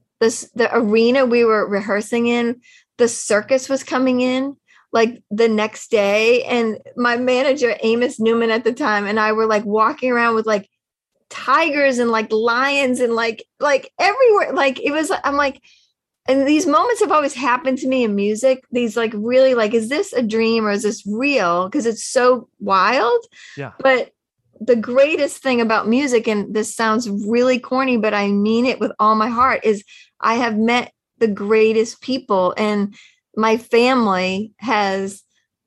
arena we were rehearsing in, the circus was coming in like the next day. And my manager, Amos Newman at the time, and I were like walking around with like tigers and like lions and like everywhere. Like it was, I'm like, and these moments have always happened to me in music. These like really like, is this a dream or is this real? Because it's so wild. Yeah. But the greatest thing about music, and this sounds really corny, but I mean it with all my heart, is I have met the greatest people, and my family has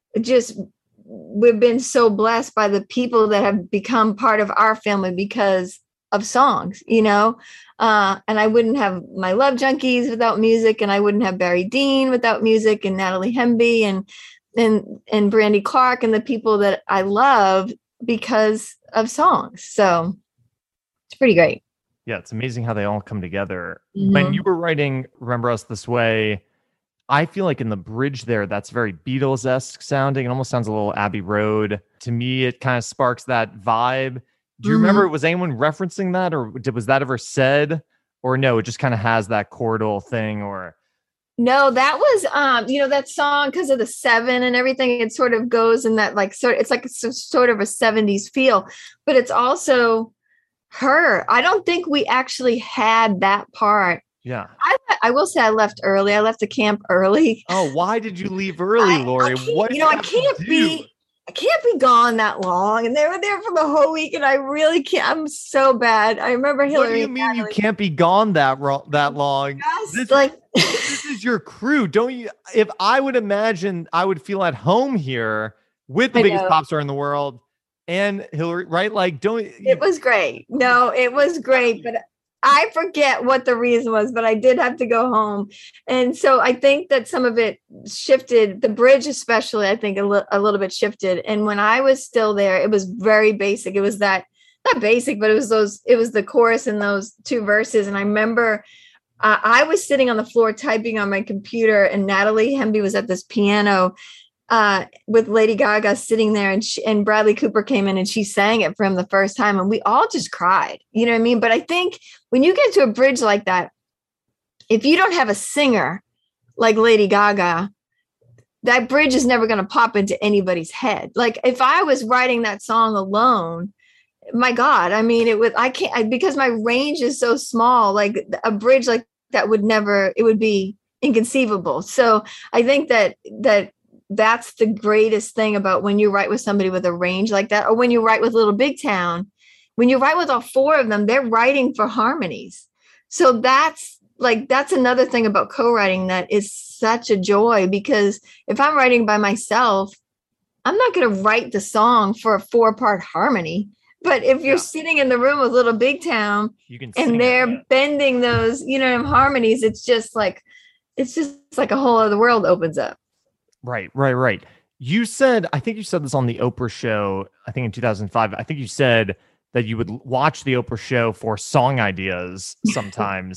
we've been so blessed by the people that have become part of our family because of songs, and I wouldn't have my Love Junkies without music, and I wouldn't have Barry Dean without music, and Natalie Hemby and Brandy Clark and the people that I love because of songs. So it's pretty great. Yeah, it's amazing how they all come together. Mm-hmm. When you were writing Remember Us This Way, I feel like in the bridge there, that's very Beatles-esque sounding. It almost sounds a little Abbey Road. To me, it kind of sparks that vibe. Do you remember, was anyone referencing that, or was that ever said? Or no, it just kind of has that chordal thing? Or no, that was that song, because of the 7 and everything, it sort of goes in that like it's like sort of a 70s feel, but it's also her. I don't think we actually had that part. Yeah. I will say I left early. I left the camp early. Oh, why did you leave early, Lori? I can't be gone that long. And they were there for the whole week, and I really can't. I'm so bad. I remember Hillary. What do you mean you can't be gone that long? Yes, this is your crew. Don't you? If I would imagine, I would feel at home here with the biggest pop star in the world and Hillary, right? Like, it was great. No, it was great, but I forget what the reason was, but I did have to go home. And so I think that some of it shifted, the bridge especially, I think a little bit shifted. And when I was still there, it was very basic. It was not basic, but it was the chorus and those 2 verses. And I remember I was sitting on the floor typing on my computer, and Natalie Hemby was at this piano with Lady Gaga sitting there, and Bradley Cooper came in and she sang it for him the first time, and we all just cried. You know what I mean? But I think when you get to a bridge like that, if you don't have a singer like Lady Gaga, that bridge is never going to pop into anybody's head. Like if I was writing that song alone, my God, I mean, because my range is so small, like a bridge like that it would be inconceivable. So I think that's the greatest thing about when you write with somebody with a range like that, or when you write with Little Big Town, when you write with all 4 of them, they're writing for harmonies. So that's another thing about co-writing that is such a joy, because if I'm writing by myself, I'm not going to write the song for a 4-part harmony. But if you're sitting in the room with Little Big Town and they're bending those, harmonies, it's just like a whole other world opens up. Right. You said, I think you said this on the Oprah show, I think in 2005, I think you said that you would watch the Oprah show for song ideas sometimes.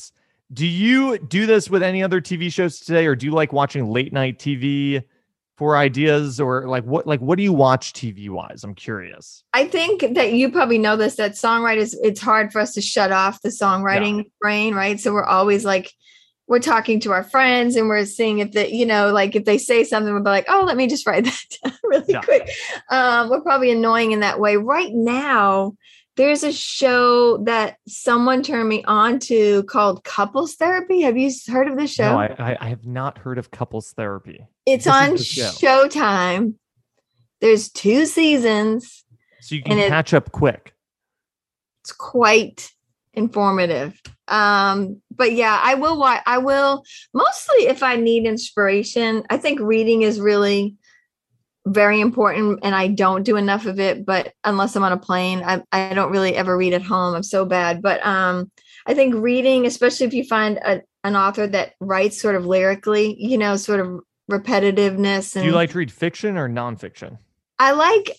Do you do this with any other TV shows today, or do you like watching late night TV for ideas, or what do you watch TV wise? I'm curious. I think that you probably know this, that songwriters, it's hard for us to shut off the songwriting brain, right? So we're always like, we're talking to our friends and we're seeing if they, like if they say something, we'll be like, oh, let me just write that down really quick. We're probably annoying in that way. Right now, there's a show that someone turned me on to called Couples Therapy. Have you heard of this show? No, I have not heard of Couples Therapy. It's on Showtime. There's 2 seasons. So you can catch up quick. It's quite informative. But yeah, I will mostly if I need inspiration. I think reading is really very important and I don't do enough of it, but unless I'm on a plane, I don't really ever read at home. I'm so bad. But I think reading, especially if you find an author that writes sort of lyrically, sort of repetitiveness. And do you like to read fiction or nonfiction? I like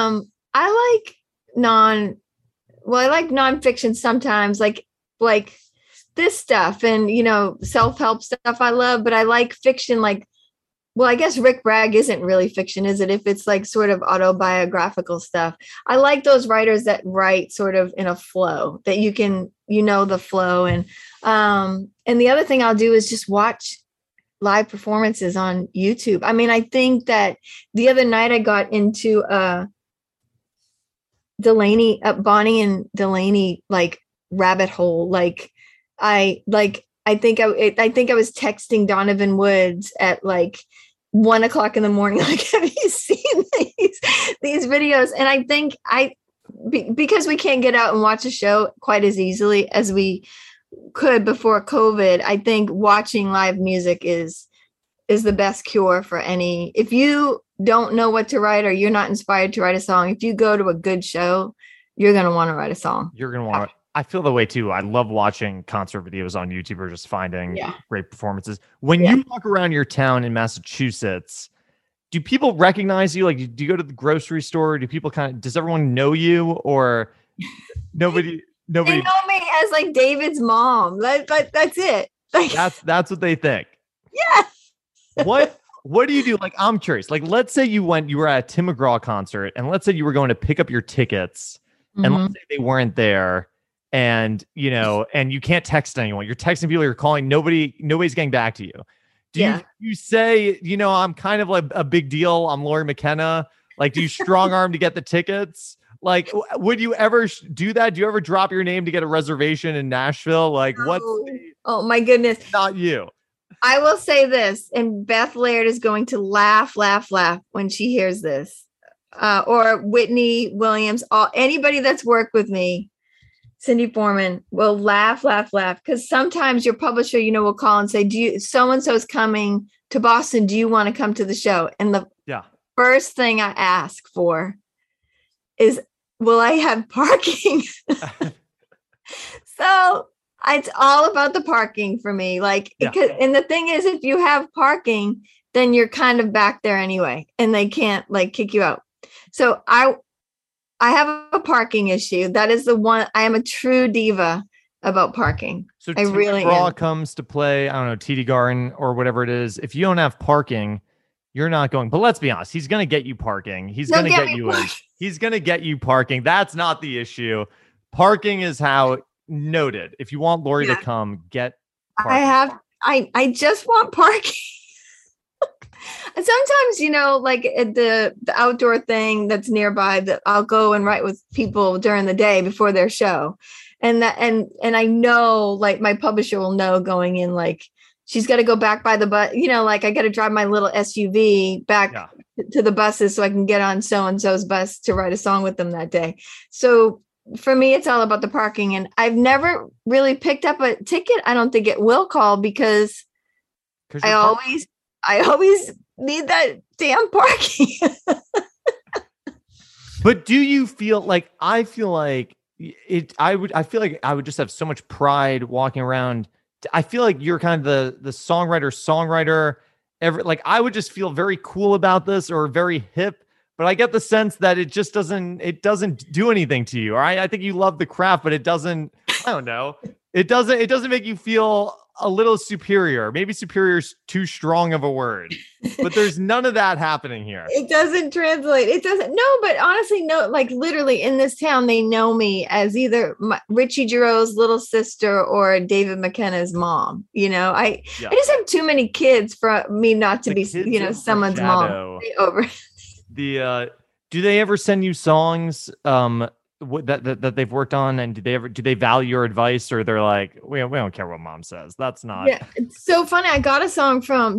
nonfiction sometimes, like this stuff and, self-help stuff I love, but I like fiction. I guess Rick Bragg isn't really fiction, is it? If it's like sort of autobiographical stuff, I like those writers that write sort of in a flow that you can, the flow. And the other thing I'll do is just watch live performances on YouTube. I mean, I think that the other night I got into Bonnie and Delaney, rabbit hole. I think I was texting Donovan Woods at 1:00 in the morning. Have you seen these videos? And I think because we can't get out and watch a show quite as easily as we could before COVID, I think watching live music is the best cure for any. If you don't know what to write or you're not inspired to write a song, if you go to a good show, you're going to want to write a song. You're going to want to. I feel the way too. I love watching concert videos on YouTube or just finding great performances. When you walk around your town in Massachusetts, do people recognize you? Do you go to the grocery store? Does everyone know you, or nobody? They know me as David's mom. That's it. That's what they think. Yeah. What do you do? I'm curious. Let's say you were at a Tim McGraw concert, and let's say you were going to pick up your tickets, and let's say they weren't there. And, and you can't text anyone. You're texting people, you're calling, nobody's getting back to you. Do you say, I'm kind of a big deal. I'm Lori McKenna. Do you strong arm to get the tickets? Would you ever do that? Do you ever drop your name to get a reservation in Nashville? Oh my goodness. Not you. I will say this, and Beth Laird is going to laugh when she hears this. Or Whitney Williams, anybody that's worked with me. Cindy Foreman will laugh because sometimes your publisher, will call and say, do you, so-and-so's coming to Boston. Do you want to come to the show? And the first thing I ask for is, will I have parking? So it's all about the parking for me. And the thing is, if you have parking, then you're kind of back there anyway, and they can't kick you out. So I have a parking issue. That is the one. I am a true diva about parking. So I really am. Comes to play, I don't know, TD Garden or whatever it is. If you don't have parking, you're not going. But let's be honest, he's going to get you parking. He's going to get you in. He's going to get you parking. That's not the issue. Parking is how noted. If you want Lori to come, get parking. I just want parking. And sometimes, at the outdoor thing that's nearby, that I'll go and write with people during the day before their show. And I know, my publisher will know going in, she's got to go back by the bus, I got to drive my little SUV back to the buses so I can get on so-and-so's bus to write a song with them that day. So for me, it's all about the parking. And I've never really picked up a ticket. I don't think it will call because I always need that damn parking. But do you feel I feel like I feel like I would just have so much pride walking around. I feel like you're kind of the songwriter. I would just feel very cool about this or very hip, but I get the sense that it just doesn't do anything to you. All right. I think you love the craft, but it doesn't, I don't know. It doesn't make you feel a little superior. Maybe superior is too strong of a word, but there's none of that happening here. It doesn't translate. It doesn't. No, but honestly, no, like literally in this town, they know me as either Richie Giroux's little sister or David McKenna's mom. I just have too many kids for me not to be, someone's mom. Over. Do they ever send you songs that they've worked on, and do they value your advice, or they're like, we don't care what mom says? That's not. Yeah, it's so funny. I got a song from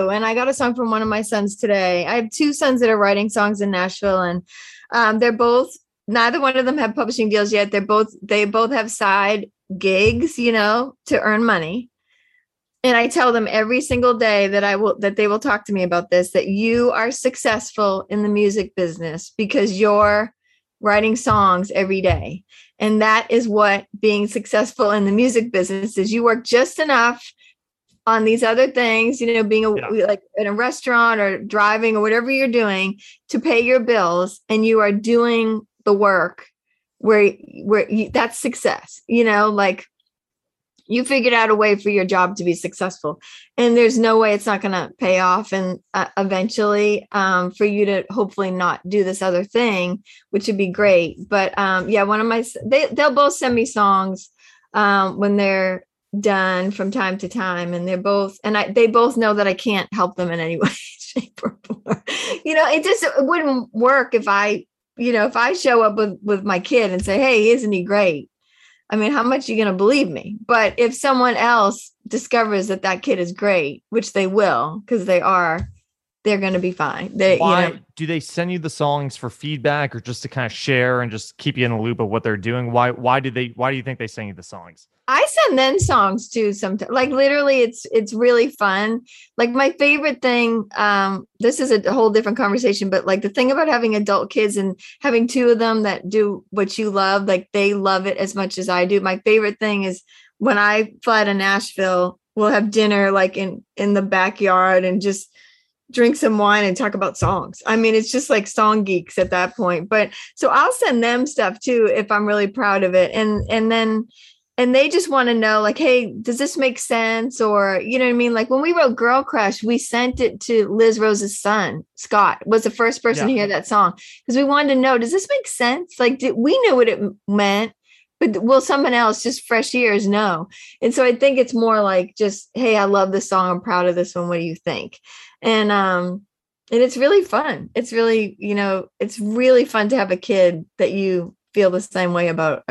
one of my sons today. I have two sons that are writing songs in Nashville, and they're both, neither one of them have publishing deals yet. They both have side gigs, to earn money. And I tell them every single day that they will talk to me about this, that you are successful in the music business because you're writing songs every day. And that is what being successful in the music business is. You work just enough on these other things, being like in a restaurant or driving or whatever you're doing to pay your bills. And you are doing the work where that's success, like you figured out a way for your job to be successful, and there's no way it's not going to pay off. And eventually for you to hopefully not do this other thing, which would be great. But they'll both send me songs when they're done from time to time. And they both know that I can't help them in any way, shape or form. It wouldn't work if I show up with my kid and say, hey, isn't he great? I mean, how much are you going to believe me? But if someone else discovers that kid is great, which they will, because they're going to be fine. Do they send you the songs for feedback or just to kind of share and just keep you in the loop of what they're doing? Why do you think they send you the songs? I send them songs too sometimes. Like literally it's really fun. Like my favorite thing, this is a whole different conversation, but like the thing about having adult kids and having two of them that do what you love, like they love it as much as I do. My favorite thing is when I fly to Nashville, we'll have dinner like in the backyard and just drink some wine and talk about songs. I mean, it's just like song geeks at that point. But so I'll send them stuff too if I'm really proud of it. And they just want to know, like, hey, does this make sense? Or, you know what I mean? Like when we wrote Girl Crush, we sent it to Liz Rose's son, Scott, was the first person to hear that song. Because we wanted to know, does this make sense? Like, we knew what it meant, but will someone else, just fresh ears, know? And so I think it's more like just, hey, I love this song. I'm proud of this one. What do you think? And it's really fun. It's really, it's really fun to have a kid that you feel the same way about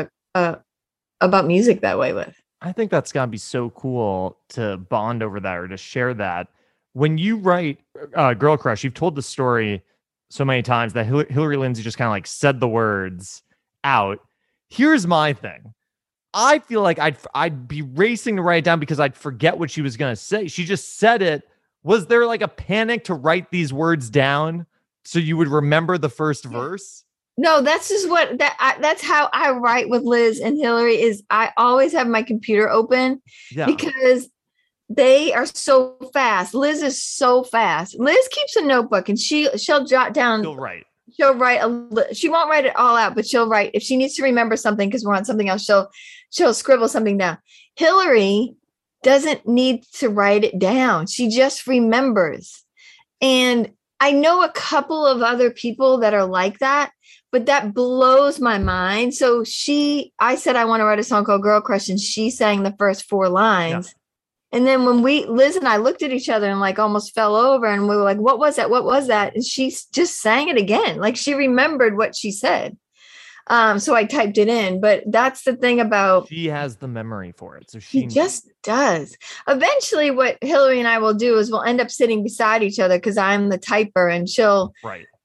music that way with. I think that's got to be so cool to bond over that or to share that. When you write Girl Crush, you've told the story so many times that Hillary Lindsey just kind of like said the words out. Here's my thing. I feel like I'd be racing to write it down because I'd forget what she was going to say. She just said it. Was there like a panic to write these words down so you would remember the first verse? No, that's just that's how I write with Liz and Hillary. Is I always have my computer open because they are so fast. Liz is so fast. Liz keeps a notebook and she'll jot down. She'll write. She won't write it all out, but she'll write if she needs to remember something because we're on something else. She'll scribble something down. Hillary doesn't need to write it down. She just remembers. And I know a couple of other people that are like that, but that blows my mind. So I said, I want to write a song called Girl Crush, and she sang the first 4 lines. Yeah. And then when Liz and I looked at each other and like almost fell over and we were like, what was that? What was that? And she just sang it again. Like she remembered what she said. So I typed it in, but that's the thing about she has the memory for it. So she just does. Eventually what Hillary and I will do is we'll end up sitting beside each other because I'm the typer and she'll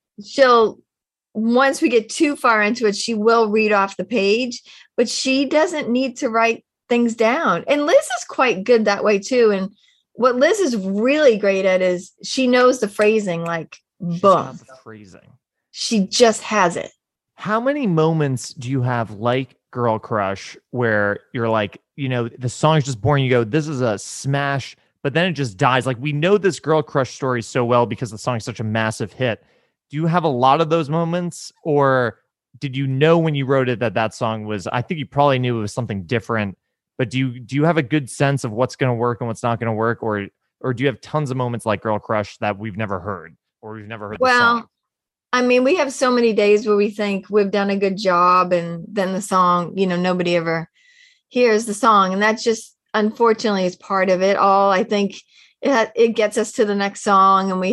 once we get too far into it, she will read off the page, but she doesn't need to write things down. And Liz is quite good that way too. And what Liz is really great at is she knows the phrasing, like boom. Phrasing. She just has it. How many moments do you have like Girl Crush where you're like, the song is just boring. You go, this is a smash, but then it just dies. Like we know this Girl Crush story so well because the song is such a massive hit. Do you have a lot of those moments, or did you know when you wrote it that song was, I think you probably knew it was something different, But do you have a good sense of what's going to work and what's not going to work, or do you have tons of moments like Girl Crush that we've never heard, or we've never heard the song? I mean, we have so many days where we think we've done a good job, and then the song, nobody ever hears the song, and that's just unfortunately is part of it all. I think it gets us to the next song, and we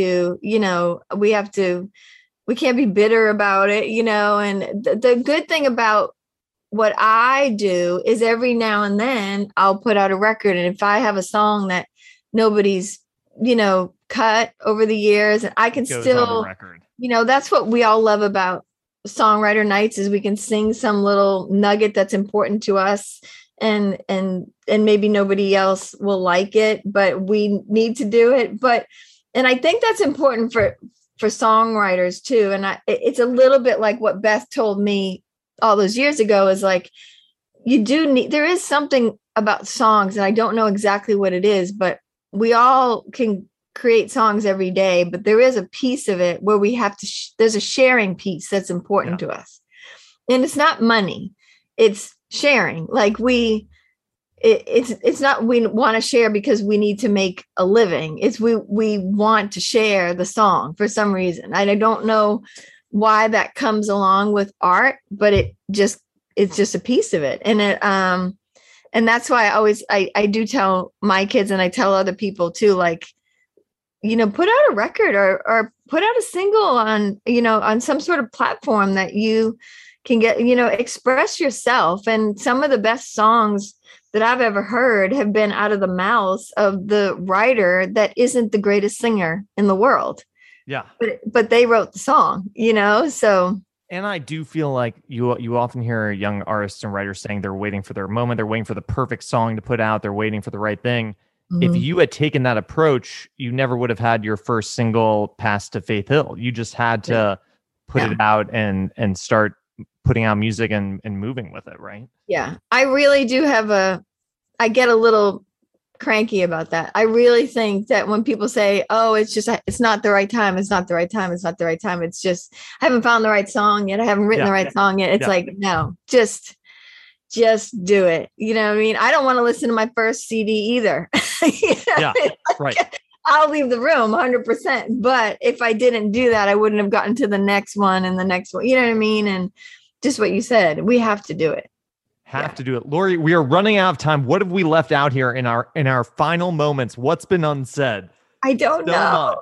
can't be bitter about it, and the good thing about what I do is every now and then I'll put out a record, and if I have a song that nobody's cut over the years, and I can still record. That's what we all love about songwriter nights, is we can sing some little nugget that's important to us, and maybe nobody else will like it, but we need to do it. And I think that's important for songwriters too. And it's a little bit like what Beth told me all those years ago, is like, there is something about songs, and I don't know exactly what it is, but we all can create songs every day, but there is a piece of it where we have to, there's a sharing piece that's important to us. And it's not money, it's sharing. Like it's not, we want to share because we need to make a living. It's, we want to share the song for some reason. I don't know why that comes along with art, but it's just a piece of it. And and that's why I do tell my kids, and I tell other people too, like, put out a record or put out a single on, on some sort of platform that you can get, express yourself. And some of the best songs that I've ever heard have been out of the mouths of the writer that isn't the greatest singer in the world. Yeah. But they wrote the song, so. And I do feel like you often hear young artists and writers saying they're waiting for their moment. They're waiting for the perfect song to put out. They're waiting for the right thing. If you had taken that approach, you never would have had your first single pass to Faith Hill. You just had to put it out and start putting out music and moving with it, right? Yeah. I really do I get a little cranky about that. I really think that when people say, oh, it's not the right time. It's not the right time. It's not the right time. It's just, I haven't found the right song yet. I haven't written the right song yet. It's like, no, just do it. You know what I mean? I don't want to listen to my first CD either. Right. I'll leave the room 100%. But if I didn't do that, I wouldn't have gotten to the next one and the next one. You know what I mean? And just what you said, we have to do it. To do it. Lori, we are running out of time. What have we left out here in our final moments? What's been unsaid? I don't know.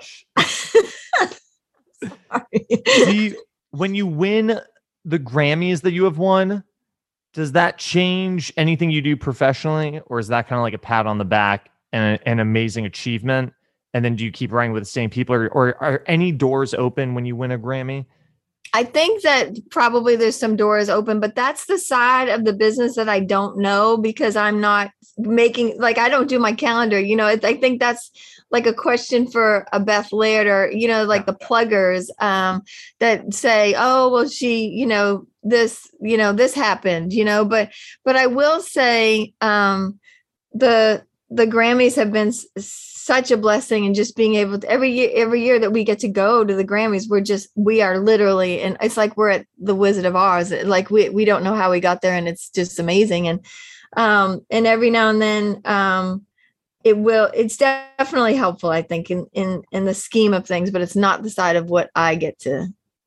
Sorry. See, when you win the Grammys that you have won, does that change anything you do professionally, or is that kind of like a pat on the back and an amazing achievement? And then do you keep writing with the same people, or are any doors open when you win a Grammy? I think that probably there's some doors open, but that's the side of the business that I don't know, because I'm not making, like, I don't do my calendar, I think that's like a question for a Beth Laird, or, the pluggers that say, oh, well, she, this happened, but I will say the Grammys have been such a blessing, and just being able to every year that we get to go to the Grammys, we are literally, and it's like we're at the Wizard of Oz. Like we don't know how we got there, and it's just amazing. And every now and then it's definitely helpful, I think, in the scheme of things, but it's not the side of what I get to,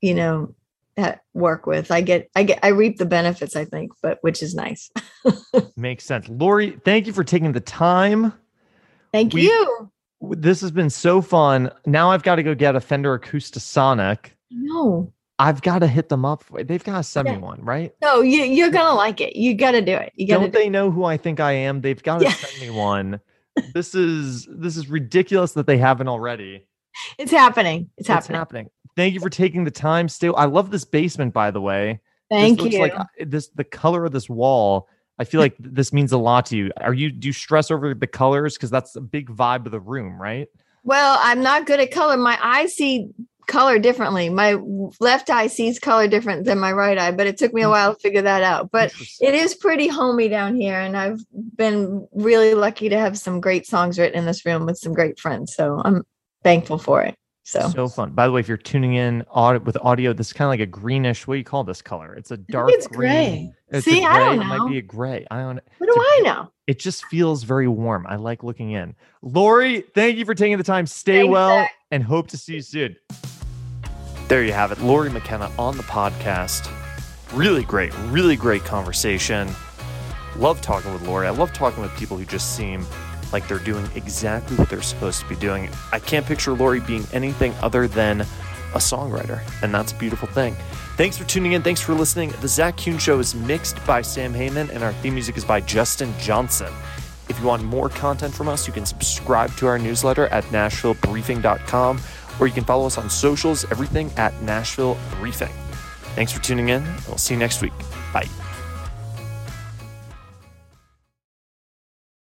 work with. I reap the benefits, I think, but which is nice. Makes sense. Lori, thank you for taking the time. Thank you. This has been so fun. Now I've got to go get a Fender Acoustasonic. No. I've got to hit them up. They've got to send me one, right? No, you're going to like it. You got to do it. Don't they know who I think I am? They've got to send me one. This is ridiculous that they haven't already. It's happening. It's happening. Thank you for taking the time. I love this basement, by the way. Thank you. Like the color of this wall. I feel like this means a lot to you. Do you stress over the colors? Because that's a big vibe of the room, right? Well, I'm not good at color. My eyes see color differently. My left eye sees color different than my right eye, but it took me a while to figure that out. But it is pretty homey down here, and I've been really lucky to have some great songs written in this room with some great friends. So I'm thankful for it. So fun. By the way, if you're tuning in with audio, this is kind of like a greenish. What do you call this color? It's a dark green. It's See, a gray. I don't know. It might be a gray. I don't know. What do I know? It just feels very warm. I like looking in. Lori, thank you for taking the time. Stay Thanks, well, Zach. and hope to see you soon. There you have it. Lori McKenna on the podcast. Really great conversation. Love talking with Lori. I love talking with people who just seem like they're doing exactly what they're supposed to be doing. I can't picture Lori being anything other than a songwriter, and that's a beautiful thing. Thanks for tuning in. Thanks for listening. The Zach Kuhn Show is mixed by Sam Heyman, and our theme music is by Justin Johnson. If you want more content from us, you can subscribe to our newsletter at NashvilleBriefing.com, or you can follow us on socials, everything at Nashville Briefing. Thanks for tuning in. We'll see you next week. Bye.